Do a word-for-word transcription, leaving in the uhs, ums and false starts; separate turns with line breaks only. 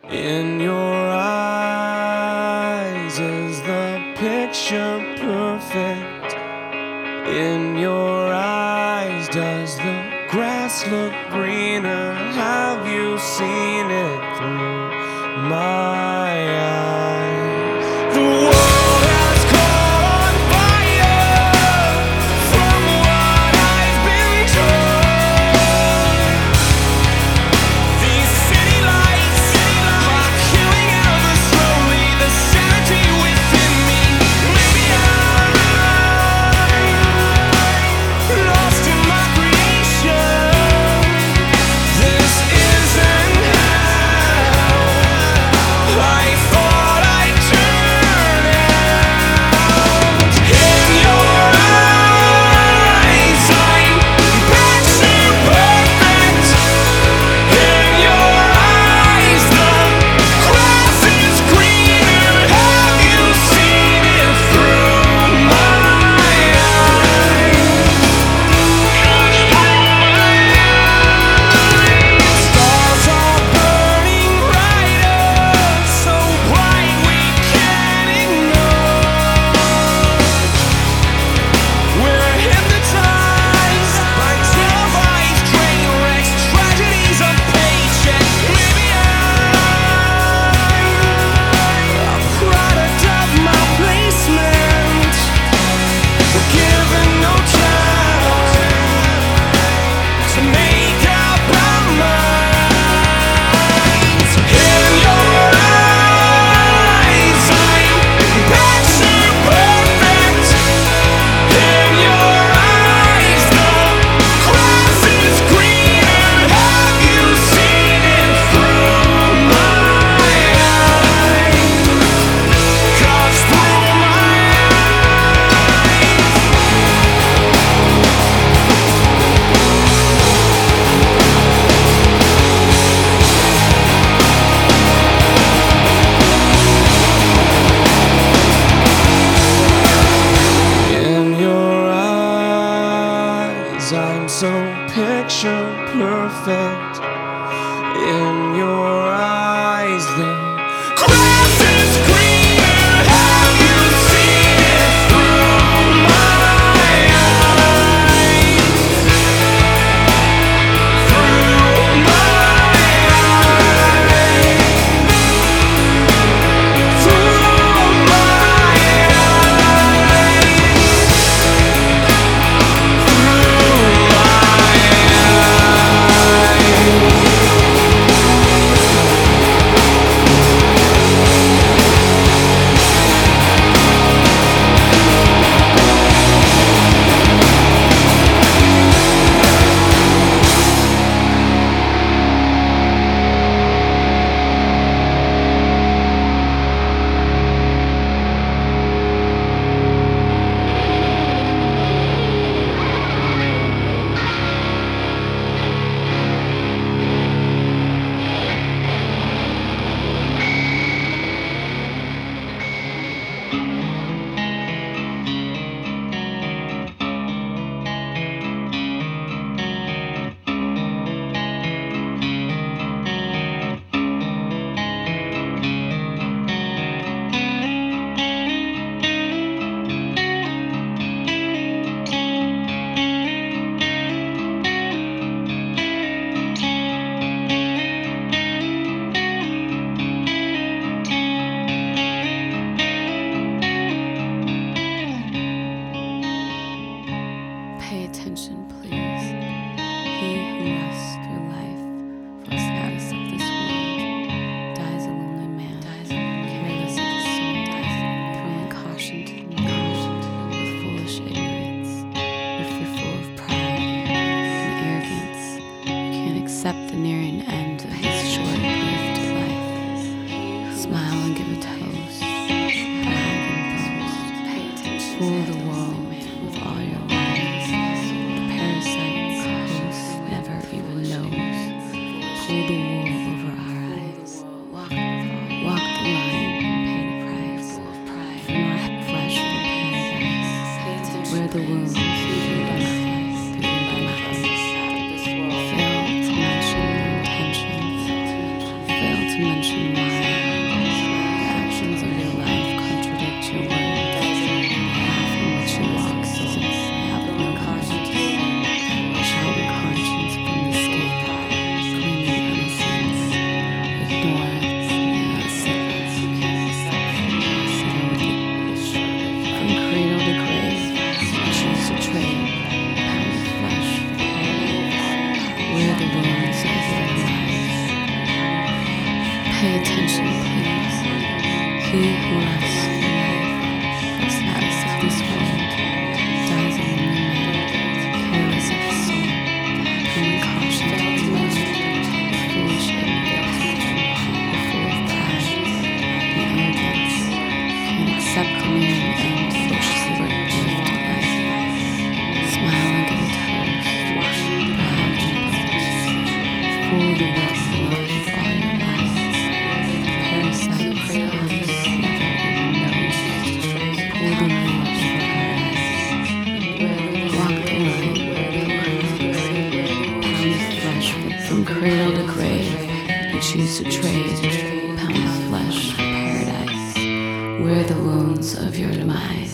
In your eyes is the picture perfect. In your eyes does the grass look greener? Have you seen it through my eyes? The world has caught on fire from what I've been told. These city lights are killing ever slowly the sanity within me. Maybe I'm lost in my creation. This isn't how
Pay attention, please. He who loves the status of this world dies in the midnight, careless of his soul, and caution to his love, foolish ignorance, the full of pride and arrogance, can accept command and ferociously live delight. Smile and give a toast, proud and bold, fool the world with all your lies. Parasite crayons never even knows. Pull the wool over her eyes. Walk the line, pound the flesh from cradle to grave. You choose to trade, pound the flesh for paradise. Wear the wounds of your demise.